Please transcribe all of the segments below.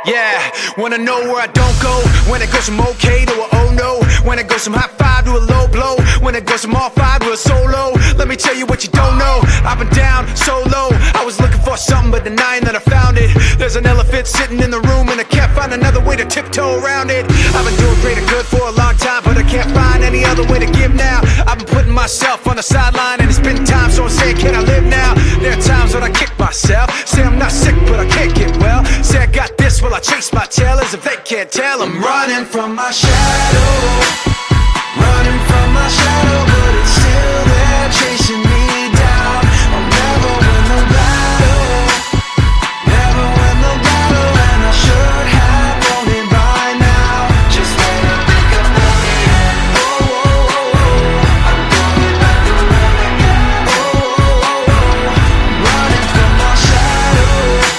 Yeah, wanna know where I don't go? When it goes from okay to a oh no. When it goes from high five to a low blow. When it goes from all five to a solo. Let me tell you what you don't know. I've been down so low. I was looking for something but denying that I found it. There's an elephant sitting in the room and I can't find another way to tiptoe around it. I've been doing great and good for a long time, but I can't find any other way to give now. I've been putting myself on the sideline and it's been time, so I'm saying, can I live now? There are times when I kick myself, say I'm not sick but I can't get well. Say I got this while I chase my tail, as if they can't tell. I'm running from my shadow, running from my shadow, but it's still there chasing me down. I'll never win the battle, never win the battle, and I should have known it by now. Just when I think I'm running, oh, oh, oh, oh, I'm going back to live again. Oh, oh, oh, oh, I'm running from my shadow,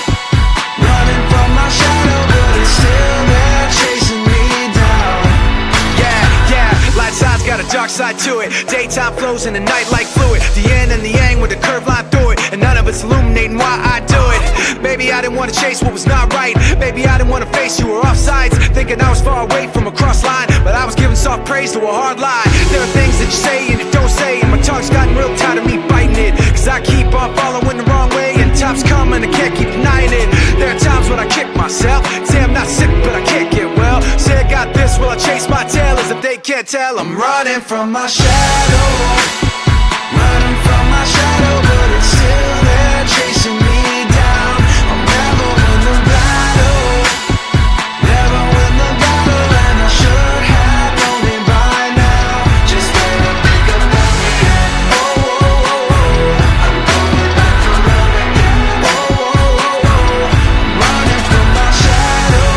running from my shadow, but it's still there chasing me down. Yeah, yeah, light side's got a dark side to it. Daytime flows in the night like fluid. The yin and the yang with a curved line through it, and none of it's illuminating why I do it. Maybe I didn't want to chase what was not right. Maybe I didn't want to face you or off sides, thinking I was far away from a cross line, but I was giving soft praise to a hard lie. There are things that you say and you don't say, and my tongue's gotten real tired of me biting it, cause I keep on following the wrong way, and time's coming, I can't keep denying it. There are times when I kick myself, say I'm not sick but I can't get well. Say I got this while I chase my tail, as if they can't tell. I'm running from my shadow, running from my shadow, but it's still there chasing me down. I'll never win the battle, never win the battle, and I should have known it by now. Just when I think I'm running, oh, oh, oh, oh, I'm going back to love again. Oh, oh, oh, oh, I'm running from my shadow,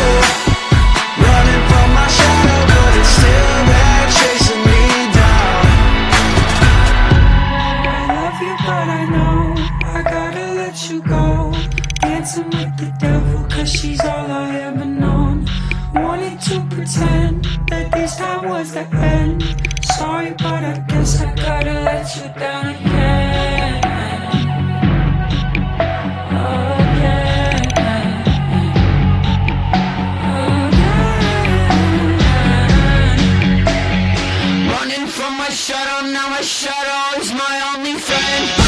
running from my shadow, but it's still there chasing me down. I love you, but I know I gotta let you go. Dancing with the devil, cause she's all I ever known. Wanted to pretend that this time was the end. Sorry, but I guess I gotta let you down again. Again. Running from my shadow, now my shadow is my only friend.